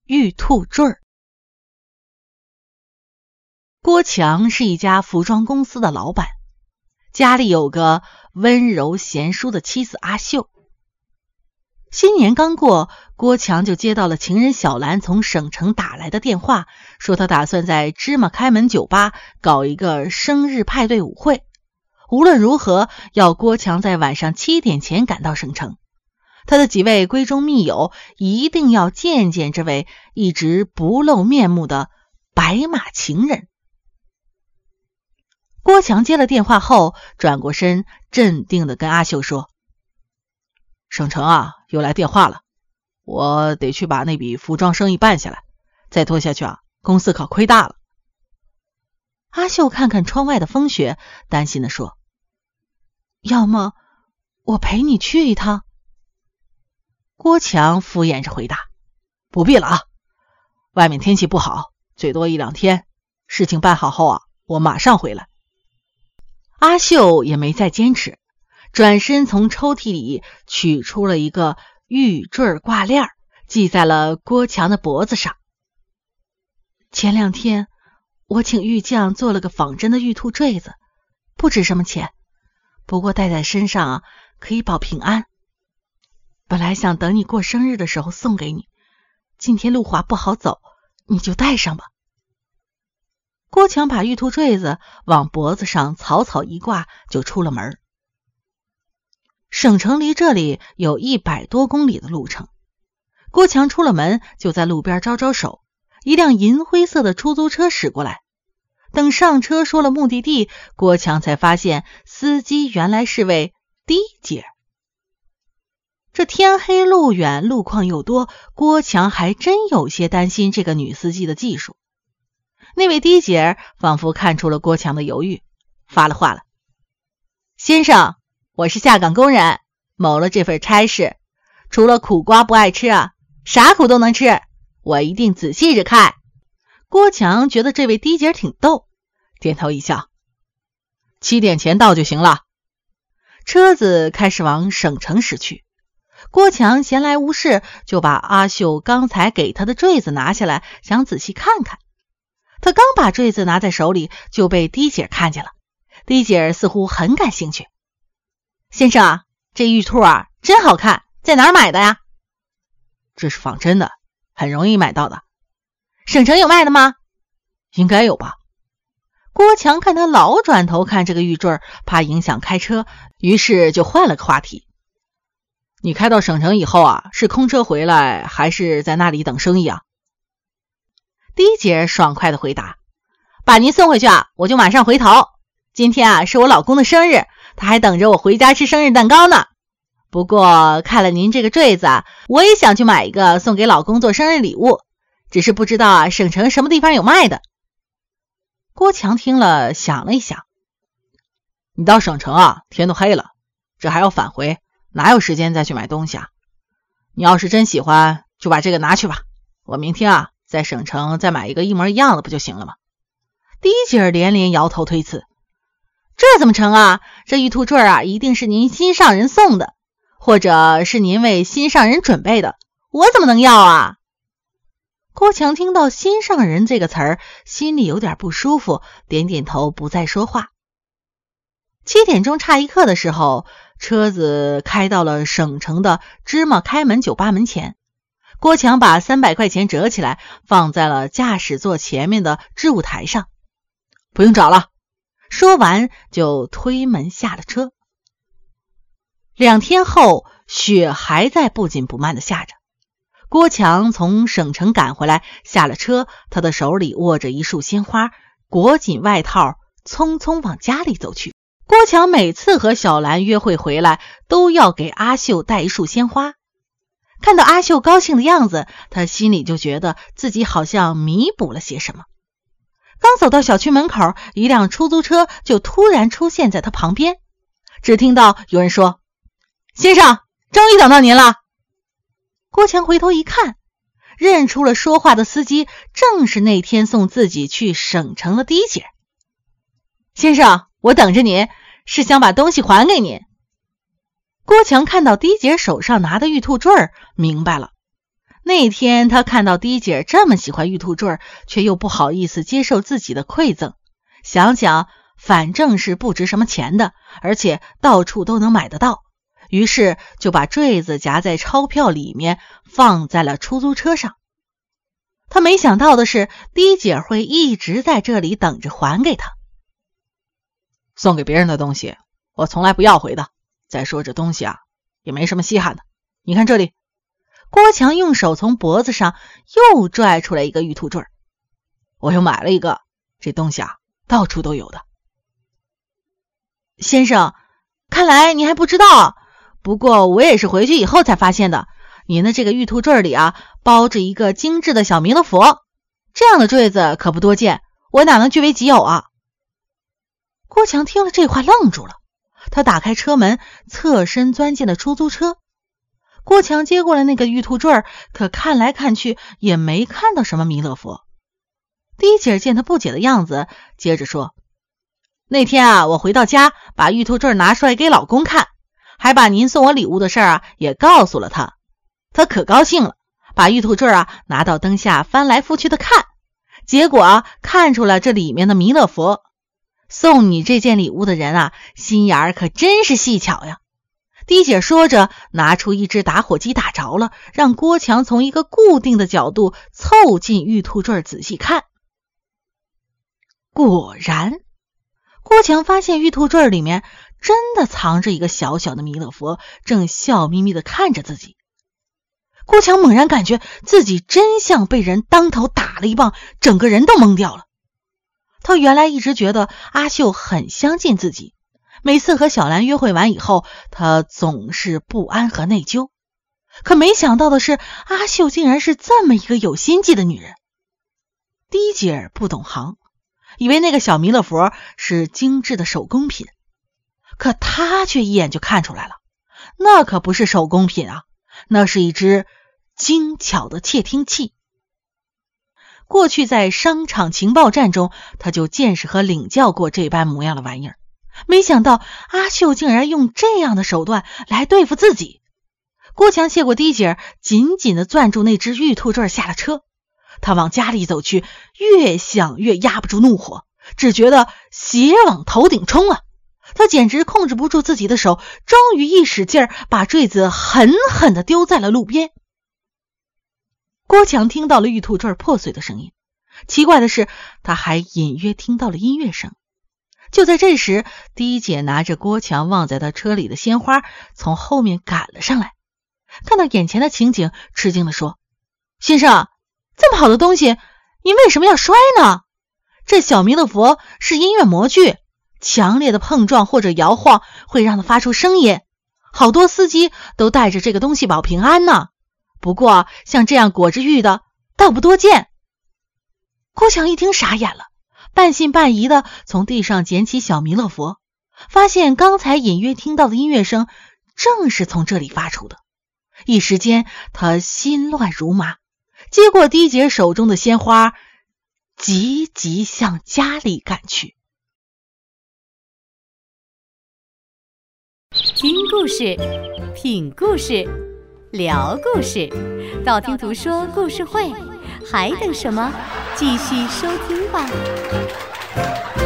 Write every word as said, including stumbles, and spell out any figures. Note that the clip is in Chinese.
玉兔坠儿。郭强是一家服装公司的老板，家里有个温柔贤淑的妻子阿秀。新年刚过，郭强就接到了情人小兰从省城打来的电话，说他打算在芝麻开门酒吧搞一个生日派对舞会，无论如何要郭强在晚上七点前赶到省城。他的几位闺中密友一定要见见这位一直不露面目的白马情人。郭强接了电话后，转过身，镇定地跟阿秀说：省城啊，又来电话了，我得去把那笔服装生意办下来，再拖下去啊，公司可亏大了。阿秀看看窗外的风雪，担心地说：要么我陪你去一趟。郭强敷衍着回答：不必了啊，外面天气不好，最多一两天，事情办好后啊，我马上回来。阿秀也没再坚持，转身从抽屉里取出了一个玉坠挂链，系在了郭强的脖子上。前两天我请玉匠做了个仿真的玉兔坠子，不值什么钱，不过戴在身上啊，可以保平安。本来想等你过生日的时候送给你，今天路滑不好走，你就戴上吧。郭强把玉兔坠子往脖子上草草一挂，就出了门。省城离这里有一百多公里的路程，郭强出了门，就在路边招招手，一辆银灰色的出租车驶过来。等上车说了目的地，郭强才发现司机原来是位的姐。这天黑路远，路况又多，郭强还真有些担心这个女司机的技术。那位的姐仿佛看出了郭强的犹豫，发了话了：先生，我是下岗工人，谋了这份差事，除了苦瓜不爱吃啊，啥苦都能吃，我一定仔细着看。郭强觉得这位的姐挺逗，点头一笑：七点前到就行了。车子开始往省城驶去。郭强闲来无事，就把阿秀刚才给他的坠子拿下来，想仔细看看。他刚把坠子拿在手里，就被的姐看见了。的姐似乎很感兴趣：先生啊，这玉兔啊真好看，在哪儿买的呀？这是仿真的，很容易买到的。省城有卖的吗？应该有吧。郭强看他老转头看这个玉坠，怕影响开车，于是就换了个话题：你开到省城以后啊，是空车回来，还是在那里等生意啊？的姐爽快地回答：把您送回去啊，我就马上回头。今天啊是我老公的生日，他还等着我回家吃生日蛋糕呢。不过看了您这个坠子啊，我也想去买一个送给老公做生日礼物，只是不知道啊省城什么地方有卖的。郭强听了想了一想：你到省城啊，天都黑了，这还要返回，哪有时间再去买东西啊？你要是真喜欢，就把这个拿去吧，我明天啊在省城再买一个一模一样的不就行了吗？的姐连连摇头推辞：这怎么成啊？这玉兔坠啊一定是您心上人送的，或者是您为心上人准备的，我怎么能要啊？郭强听到心上人这个词儿，心里有点不舒服，点点头不再说话。七点钟差一刻的时候，车子开到了省城的芝麻开门酒吧门前。郭强把三百块钱折起来，放在了驾驶座前面的置物台上。不用找了。说完就推门下了车。两天后，雪还在不紧不慢地下着。郭强从省城赶回来，下了车，他的手里握着一束鲜花，裹紧外套，匆匆往家里走去。郭强每次和小兰约会回来，都要给阿秀带一束鲜花。看到阿秀高兴的样子，他心里就觉得自己好像弥补了些什么。刚走到小区门口，一辆出租车就突然出现在他旁边。只听到有人说：先生，终于等到您了。郭强回头一看，认出了说话的司机正是那天送自己去省城的的姐。先生，我等着您，是想把东西还给您。郭强看到的姐手上拿的玉兔坠儿，明白了， 那天他看到滴姐这么喜欢玉兔坠，却又不好意思接受自己的馈赠，想想反正是不值什么钱的，而且到处都能买得到，于是就把坠子夹在钞票里面，放在了出租车上。他没想到的是，滴姐会一直在这里等着还给他。送给别人的东西我从来不要回的，再说这东西啊也没什么稀罕的，你看这里。郭强用手从脖子上又拽出来一个玉兔坠，我又买了一个，这东西啊到处都有的。先生，看来你还不知道，不过我也是回去以后才发现的，您的这个玉兔坠里啊包着一个精致的小弥勒佛，这样的坠子可不多见，我哪能据为己有啊？郭强听了这话愣住了，他打开车门，侧身钻进了出租车。郭强接过了那个玉兔坠，可看来看去也没看到什么弥勒佛。滴姐见他不解的样子，接着说，那天啊我回到家，把玉兔坠拿出来给老公看，还把您送我礼物的事啊也告诉了他，他可高兴了，把玉兔坠啊拿到灯下翻来覆去的看，结果啊看出了这里面的弥勒佛。送你这件礼物的人啊心眼儿可真是细巧呀。滴姐说着，拿出一只打火机打着了，让郭强从一个固定的角度凑近玉兔坠仔细看。果然，郭强发现玉兔坠里面真的藏着一个小小的弥勒佛，正笑眯眯地看着自己。郭强猛然感觉自己真像被人当头打了一棒，整个人都懵掉了。他原来一直觉得阿秀很相信自己，每次和小兰约会完以后，他总是不安和内疚。可没想到的是，阿秀竟然是这么一个有心计的女人。滴姐不懂行，以为那个小弥勒佛是精致的手工品，可她却一眼就看出来了，那可不是手工品啊，那是一只精巧的窃听器。过去在商场情报站中，他就见识和领教过这般模样的玩意儿，没想到阿秀竟然用这样的手段来对付自己。郭强谢过滴姐，紧紧地攥住那只玉兔坠下了车。他往家里走去，越想越压不住怒火，只觉得血往头顶冲啊！他简直控制不住自己的手，终于一使劲儿，把坠子狠狠地丢在了路边。郭强听到了玉兔坠破碎的声音，奇怪的是，他还隐约听到了音乐声。就在这时，滴姐拿着郭强忘在他车里的鲜花，从后面赶了上来。看到眼前的情景，吃惊地说：“先生，这么好的东西，您为什么要摔呢？这小弥勒佛是音乐模具，强烈的碰撞或者摇晃会让它发出声音，好多司机都带着这个东西保平安呢。不过像这样裹着玉的倒不多见。”郭强一听傻眼了，半信半疑的从地上捡起小弥勒佛，发现刚才隐约听到的音乐声正是从这里发出的。一时间他心乱如麻，接过滴姐手中的鲜花，急急向家里赶去。 听故事，品故事，聊故事，道听途说故事会，还等什么？继续收听吧。